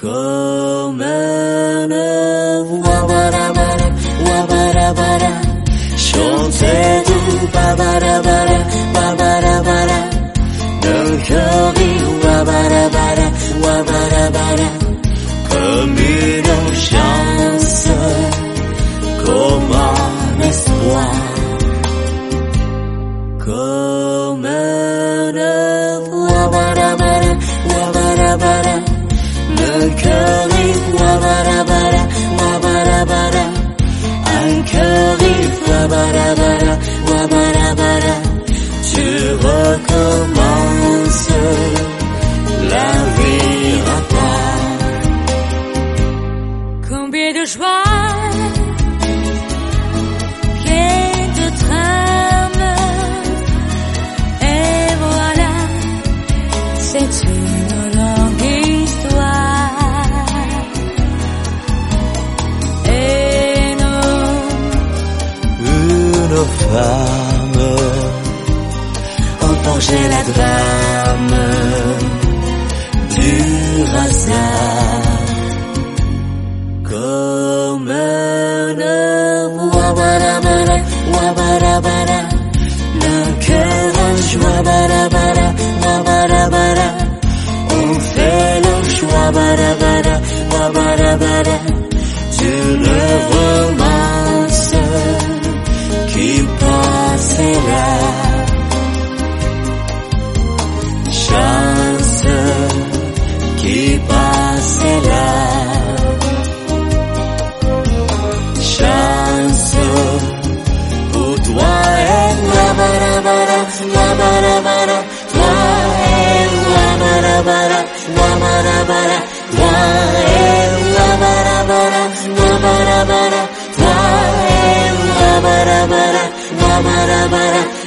Comme un œuf, wabarabara, wabarabara, chantez doux, babarabara, babarabara, le cœur rit, wabarabara, wabarabara, comme une chance, comme un espoir, comme un œuf, wabarabara, wabarabara, le cœur rit, wabarabara, wabarabara, un cœur rit, wabarabara, wabarabara, tu recommences, la vie repart. Combien de joie, plein de trame, et voilà, c'est une longue histoire. Et Une femme emportait la drame du hasard. Comme un œuf, wabarabara, wabarabara, le cœur en joie, wabarabara, wabarabara, on fait le choix, wabarabara, wabarabara, d'une romance qui passera. Chance qui passera. Chance pour toi et wabarabara, wabarabara, toi et wabarabara, wabarabara, toi et wabarabara, wabarabara, toi et wabarabara, wabarabara.